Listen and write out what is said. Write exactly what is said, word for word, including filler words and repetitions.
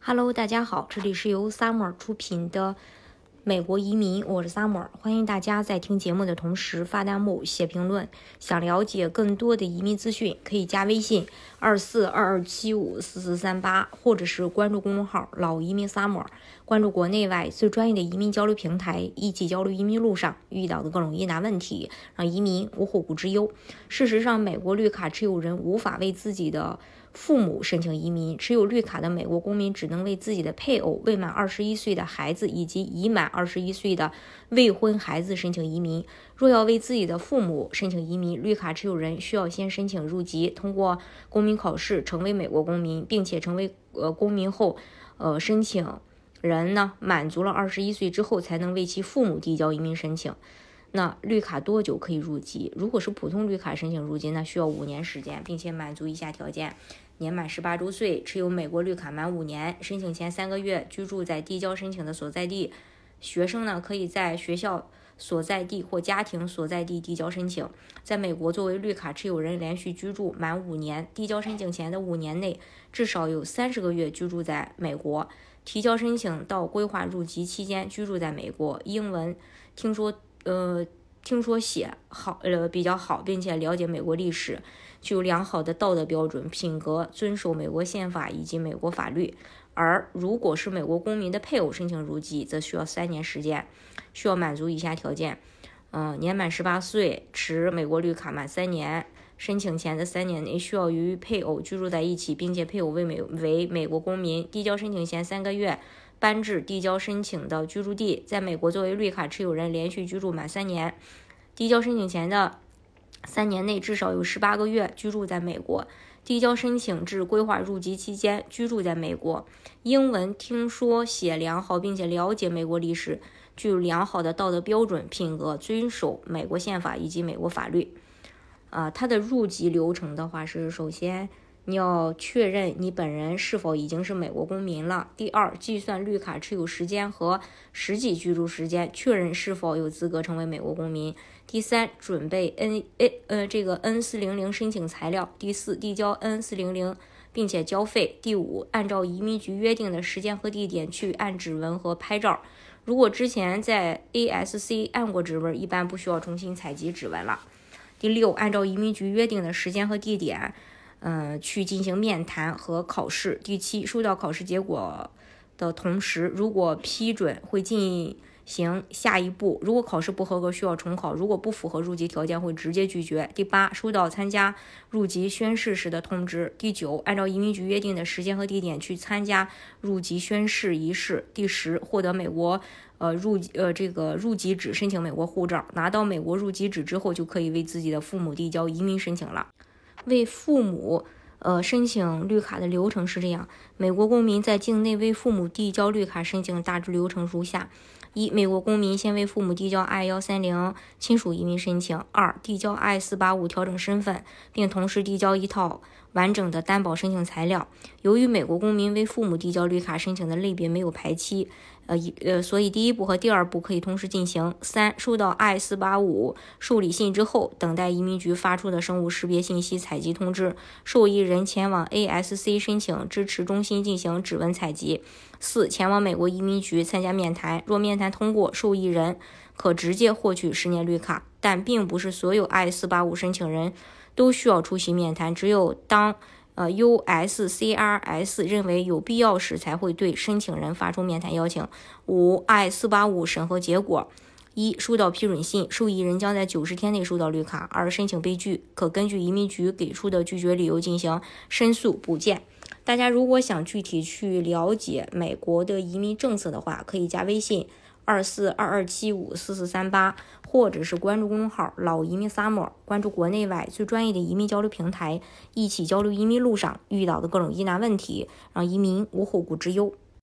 Hello， 大家好，这里是由 Summer 出品的美国移民，我是 Summer， 欢迎大家在听节目的同时发弹幕、写评论。想了解更多的移民资讯，可以加微信二四二二七五四四三八，或者是关注公众号老移民 Summer， 关注国内外最专业的移民交流平台，一起交流移民路上遇到的各种疑难问题，让移民无后顾之忧。事实上，美国绿卡持有人无法为自己的父母申请移民，持有绿卡的美国公民只能为自己的配偶、未满二十一岁的孩子以及已满二十一岁的未婚孩子申请移民。若要为自己的父母申请移民，绿卡持有人需要先申请入籍，通过公民考试成为美国公民，并且成为呃公民后，呃申请人呢满足了二十一岁之后，才能为其父母递交移民申请。那绿卡多久可以入籍？如果是普通绿卡申请入籍，那需要五年时间，并且满足以下条件：年满十八周岁，持有美国绿卡满五年，申请前三个月居住在递交申请的所在地。学生呢，可以在学校所在地或家庭所在地递交申请。在美国作为绿卡持有人连续居住满五年，递交申请前的五年内至少有三十个月居住在美国。提交申请到规划入籍期间居住在美国。英文听说呃，听说写好呃比较好，并且了解美国历史，具有良好的道德标准、品格，遵守美国宪法以及美国法律。而如果是美国公民的配偶申请入籍，则需要三年时间，需要满足以下条件：嗯、呃，年满十八岁，持美国绿卡满三年，申请前的三年内需要与配偶居住在一起，并且配偶为美为美国公民，递交申请前三个月搬至递交申请的居住地，在美国作为绿卡持有人连续居住满三年，递交申请前的三年内至少有十八个月居住在美国，递交申请至规划入籍期间居住在美国，英文听说写良好，并且了解美国历史，具有良好的道德标准、品格，遵守美国宪法以及美国法律。啊、呃，它的入籍流程的话是，首先你要确认你本人是否已经是美国公民了。第二，计算绿卡持有时间和实际居住时间，确认是否有资格成为美国公民。第三，准备 N 呃这个 N 四零零申请材料。第四，递交 N 四零零并且交费。第五，按照移民局约定的时间和地点去按指纹和拍照。如果之前在 A S C 按过指纹，一般不需要重新采集指纹了。第六，按照移民局约定的时间和地点嗯，去进行面谈和考试。第七，收到考试结果的同时，如果批准会进行下一步，如果考试不合格需要重考，如果不符合入籍条件会直接拒绝。第八，收到参加入籍宣誓时的通知。第九，按照移民局约定的时间和地点去参加入籍宣誓仪式。第十，获得美国呃入呃这个入籍纸，申请美国护照。拿到美国入籍纸之后，就可以为自己的父母递交移民申请了。为父母呃申请绿卡的流程是这样：美国公民在境内为父母递交绿卡申请大致流程如下：一、美国公民先为父母递交 I 一三零 亲属移民申请；二、递交 I 四八五调整身份，并同时递交一套完整的担保申请材料。由于美国公民为父母递交绿卡申请的类别没有排期，呃呃，所以第一步和第二步可以同时进行。三、收到 I 四八五受理信之后，等待移民局发出的生物识别信息采集通知，受益人前往 A S C 申请支持中心进行指纹采集。四、前往美国移民局参加面谈，若面谈通过，受益人可直接获取十年绿卡，但并不是所有 I 四八五申请人都需要出席面谈，只有当呃 U S C R S 认为有必要时才会对申请人发出面谈邀请。五、I 四八五审核结果：一、收到批准信，受益人将在九十天内收到绿卡；二、申请被拒，可根据移民局给出的拒绝理由进行申诉补件。大家如果想具体去了解美国的移民政策的话，可以加微信二四二二七五四四三八，或者是关注公众号老移民 Summer， 关注国内外最专业的移民交流平台，一起交流移民路上遇到的各种疑难问题，让移民无后顾之忧。